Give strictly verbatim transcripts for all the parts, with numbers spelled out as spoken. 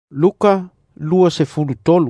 Luka lua se fulu tolu.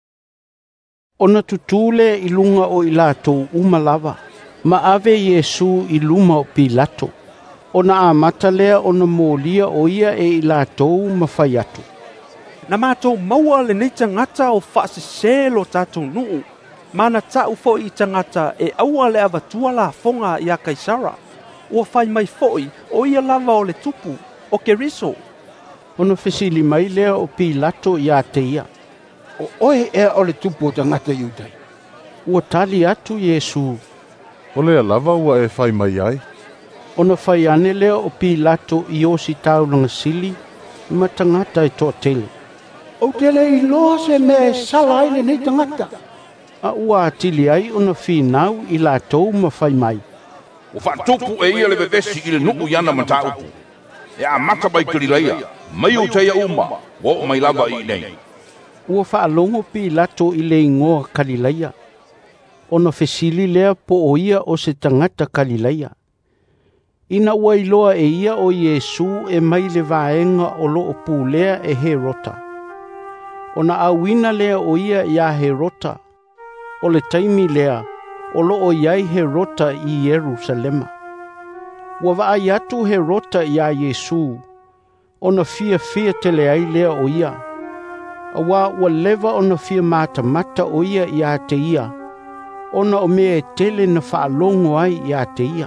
Ona tutule ilunga o ilato umalava. Ma ave Yesu iluma o Pilato. Ona a matalea ona molia o ia e ilato mawhaiatu. Na mātou maua le nei tangata o whaaseselo tātou nuu. Mana tau fo i tangata e aua le avatua la fonga i a Kaisara. Ua whai mai foi o ia lava o le tupu o Keriso. Ona fesili mai lea o Pilato i a te ia. O oe e o le tupu o tangata iutai. Ua tali atu Yesu. O lea lava ua e whai mai ai. Ona whai ane lea o Pilato i o si tau langa sili ma tangata i tō tele. O tele i loa se me sala ile nei tangata. A ua atili ai ona whinau i la tau ma whai mai. O whaatupu e ia le bevesi i le nuku iana ma taupu. E a mata mai kirileia, mai o teia uma, o mai lava i nei. Ua whaalongo Pilato i le ingoa Kalileia. Ona fesili lea po o ia o se tangata Kalileia. Ina ua iloa e ia o Yesu e mai le vaenga o lo o pūlea e Herota. Ona awina lea o ia ia Herota. O le taimi lea o lo o iai Herota i Yerusalema. Ua vaai atu Herota ia Yesu. Ona fia fia tele ai lea o ia. Awa ua leva ona fia mata mata o ia ia te ia. Ona o mea tele na whaalongo ai ia te ia.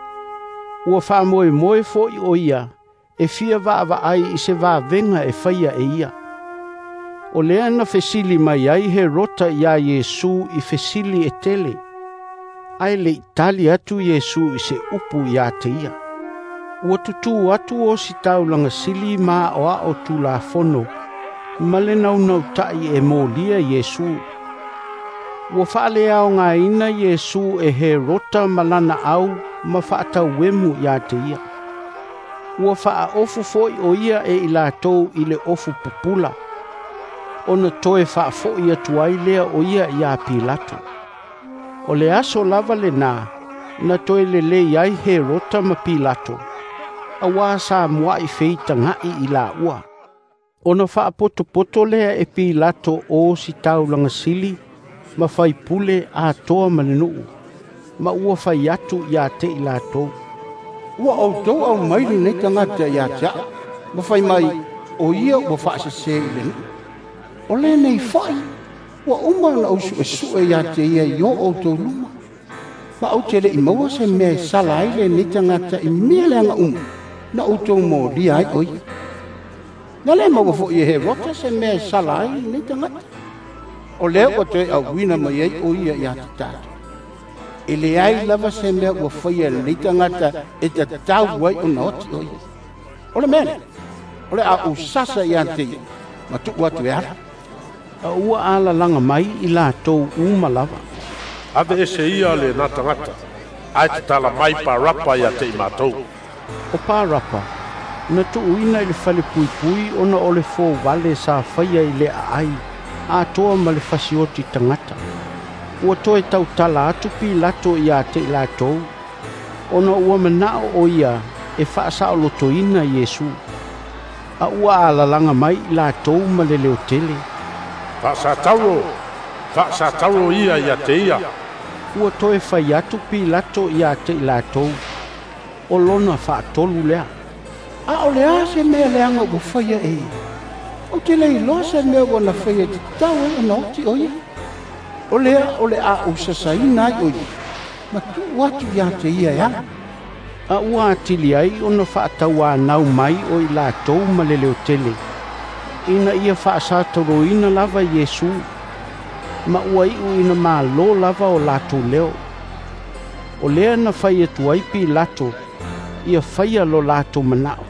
Ua wha moe moe fo i o ia, e fia waa wa ai i se waa venga e whaia e ia. O lea na fesili mai ai Herota ia Yesu i fesili e tele. Ai le itali atu Yesu i se upu ia te ia. Ua tutu atu o si tau langa sili maa o a o tu la fono, ma le nau nau tai e molia Yesu. Ua whaale au ngā ina Yesu e Herota malana au ma whaatau wemu ia te ia. Ua whaa ofu foi o ia e ilatou i le ofu pupula. Ona toe whaa foi atu ai lea o ia ia Pilato. O le aso lava le nā, na toe le le iai Herota ma Pilato. Awa sa mua i feita ngai i la ua. Ona whaa poto poto lea e Pilato o si tau langa sili, ma fai pule a toa manenuu. Ma ua fai atu ia te i la tō. Ua au tau au maili nei tangata ia tia. Ma fai mai o ia ua whaasa se i le nuu. O le nei fai. Ua uma na au su e su e ia te ia i o au tau luma. Ma au te le i maua se mea sala ai le nei tangata i mea leanga uma. Na au tau mō lia ai oi. Na le maua fo i he rota se mea sala ai nei tangata. O leo o te au wina mai ai o ia ia te tātu. E le ai lava se mea ua whaia nei tangata e te tau wai o na oti oi. O le mene, o le a usasa ia te ia, ma tuku atu e ara. A ua ala langa mai i la tau umalava. Ave e se ia le nā tangata, ai te tala mai pa rapa ia te i mātou. O pā rapa, na tu uina i le whale pui pui ona o le fō wale sa whaia i le a ai. A toa ma le fasioti tangata. Ua toe tau tala atu Pilato ia te ila tou. Ona ua manao o ia e whaasa o lotoina Yesu. A ua alalanga mai ila tou ma le leo tele. Whaasa tauro, whaasa tauro ia ia te ia. Ua toe whai atu Pilato ia te ila tou. O lona wha tolu lea. A o lea se mea leanga ua whaia e. O te lei loa se mea wana whaia te tau e o nauti oia. O lea o le a usasa ina ai oia. Ma tu watu ia te ia ia. A ua atili ai ona whaatau a nau mai o i la tou ma le leo tele. Ina ia whaasatoro ina lava Yesu. Ma ua iu ina maa lo lava o lato leo. O lea na whaia tuai Pilato. Ia whaia lo lato manao.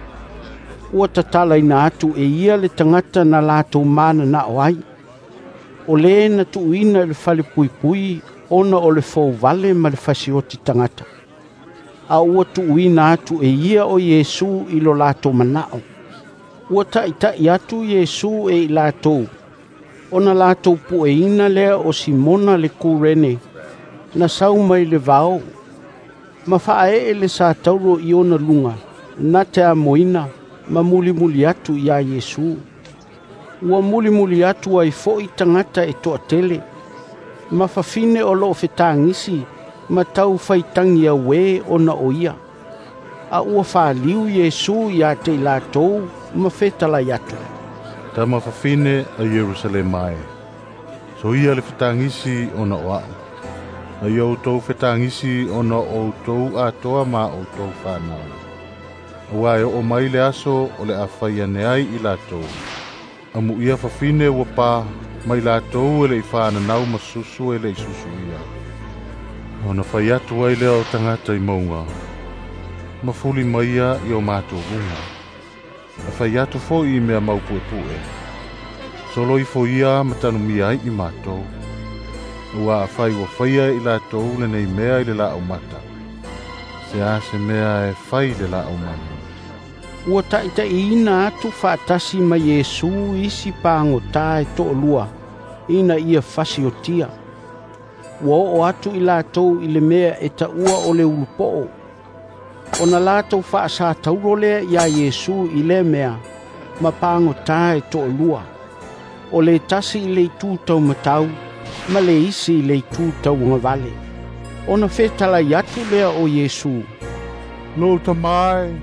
Ua tatala ina atu e ia le tangata na lato mana na o ai. O le na tuuina le whale pui pui, ona o le fō vale ma le fasioti tangata. A ua tuuina atu e ia o Yesu i lo lato manao. Ua taitai atu Yesu e i lato. Ona lato pu e ina lea o Simona le kurene, na sau mai le vao. Ma whae e le sa tauro i ona lunga, na te a moina, ma muli muli atu ia Yesu. Ua muli muli atu ai fo'i tangata e toa tele. Mafafine o loo fetangisi, ma tau faitangi a we o na oia. A ua whaliu Yesu ia te ilatou, ma fetala yatu. Ta mafafine a Jerusalem mai. So ia le fetangisi o na oa. A iau tau fetangisi o na o tau a toa ma o tau whanau. Awa e o mai le aso o le awhaia neai i latou. Amu ia fafine ua pā mai latou e le i whananau masusu e le i susu ia. O na whai atu ai lea o tangata i maunga. Mafuli maia i o mātua runga. A whai atu fo i mea maupue pue. Solo i fo ia matanu mia i mātou. Ua a whai ua whaia i latou le nei mea i le la au mata. Se a se mea e whai le la au mata. Ua taita ina atu whaatasi ma Yesu isi pāngo tae to lua, ina ia fasi o tia. Ua o atu i lātou i le mea e ta ua o le ulupoo. O na lātou whaasa taurole ia Yesu i le mea, ma pāngo tae to lua. O le tasi i le tūtau matau, ma le isi i le tūtau ngavale. O na whetala yatu lea o Yesu. Lo tamai.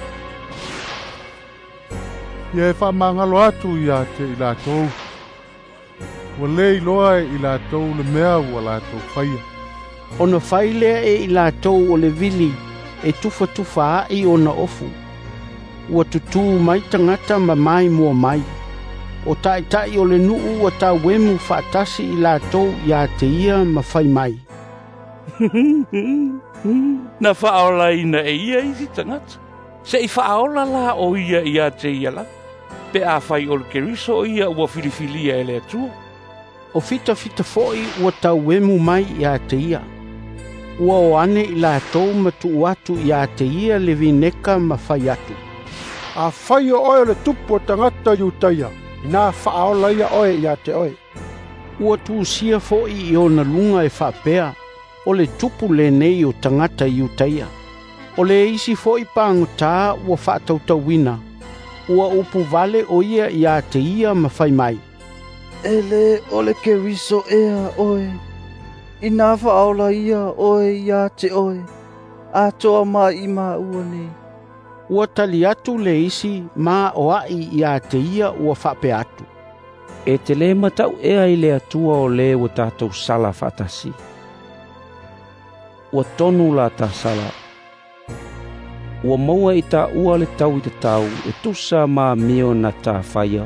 Ia e whamangalo atu ia te i lātou. Ua lei loa i lātou le mea ua lātou whaia. O na whailea e i lātou o le vili e tufa tufa ai o na ofu. Ua tutu mai tangata ma mai mua mai. O tai tai o le nuu ua tā wemu whaatasi i lātou ia te ia ma whai mai. Na whaola ina e ia isi tangata. Se i whaola la o ia ia te ia la. Pe a whai o le keriso o ia ua filifilia e le atua. O fita fita foi ua tau wemu mai ia te ia. Ua o ane i lātou matu atu ia te ia le vineka ma whai atu. A whai o oe le tupu o tangata iutaia. Ina whaola ia oe ia te oe. Ua tūsia foi i o na lunga e whapea. O le tupu le nei o tangata iutaia. O le isi foi pāngo tā ua whaatautau wina. Ua upu vale o ia ia te ia ma whai mai. Ele o le keriso ea oe. Ina whaola ia oe ia te oe. A toa mai i maa ua nei. Ua tali atu le isi maa o ai ia te ia ua whape atu. E te le matau ea i le atua o le ua tātou sala whatasi. Ua tonu la tā sala. Ua maua i tā ua le tau i te tau e tusa maa mio na tā whaia.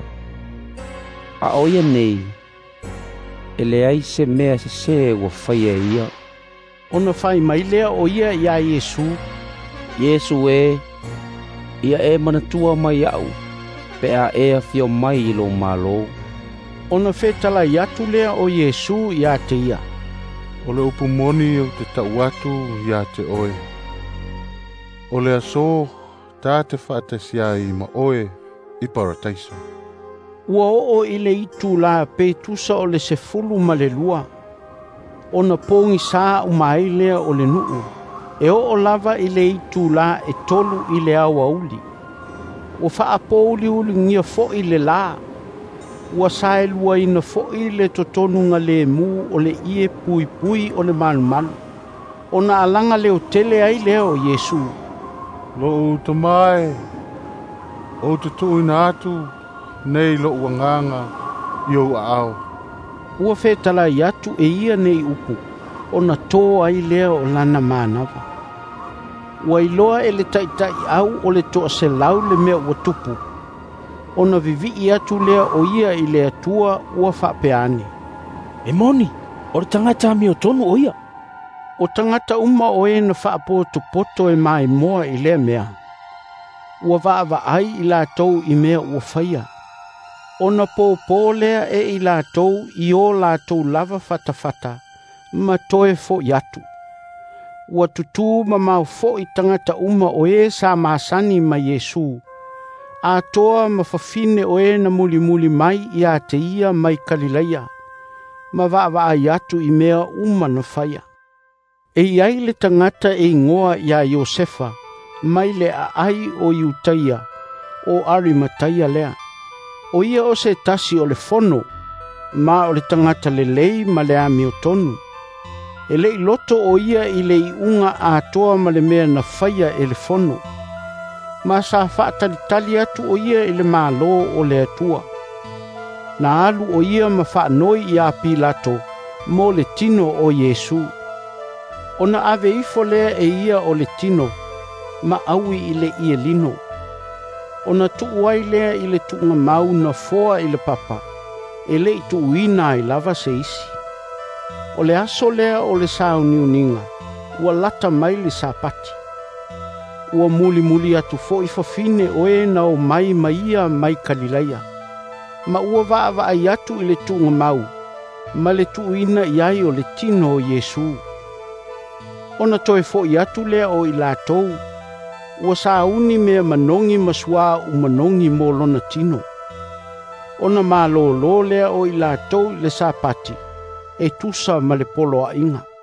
A oia nei, e le ai se mea se se ua whaia ia. Ona whai mai lea o ia ia Yesu. Yesu e, ia e manatua mai au, pe a ea fio mai i lo malo. Ona whetala iatu lea o Yesu ia te ia. O le upumoni o te tau atu ia te oe. O le aso tā te whaatasia i ma oe i parataiso. Ua o i le itu la pe tusa o le se fulu ma le lua. O na pongi sā umai lea o le nuu. E o o lava i le itu la e tolu i le awa uli. O whaapo uli uli ngia fo i le la. Ua sae lua ina fo i le totonunga le mu o le ie pui pui o le manu manu. O na alanga leo tele ai leo Yesu. Lo tamai. O te tuina atu. Nei lo uanganga. Yo ao. Ua whetala i atu e ia nei upu. O na tō ai leo o lana mānawa. Ua iloa e le taitai au o le toa se lau le mea ua tupu. O na vivi i atu lea o ia i le atua ua whapeane. E moni, o le tangata mi o tonu o ia. O tangata uma o e na whaapoto poto e mai moa i lea mea. Ua vaava ai i la tau i mea ua whaia. O na pōpō lea e i la tau i o la tau lava whatawhata. Ma toe fo yatu. Ua tutu ma mau fo i tangata uma o e sa maasani ma Yesu. A toa ma whawhine o e na muli muli mai i a te ia mai Kalileia. Ma vaava ai atu i mea uma na whaia. E iai le tangata e ngoa i a Iosefa. Mai le a ai o Iutaia. O Arimataia lea. O ia o se tasi o le fono, ma o le tangata le lei ma le ami o tonu. E le loto o ia i le iunga a toa ma le mea na whaia e le fono. Ma sa whaatali tali atu o ia i le malo o le atua. Na alu o ia ma whaanoi i a Pilato, mo le tino o Yesu. Ona ave ifo lea e ia o le tino, ma aui i le ia lino. Ona tuuai lea i le tuunga mau na foa i le papa, e le i tuuina i lava se isi. O le aso lea o le sao niuninga, ua lata mai le sapati. Ua muli muli atu fo i fafine o e na o mai maia mai Kalilaia. Ma ua vaa vaa i atu i le tuunga mau, ma le tuuina i ai o le tino o Yesu. Ona toe fo i atu lea o i lātou, ua sauni mea manongi masua u manongi mo lona tino. Ona malo lo lea o i lātou le sapati, e tusa ma le polo a inga.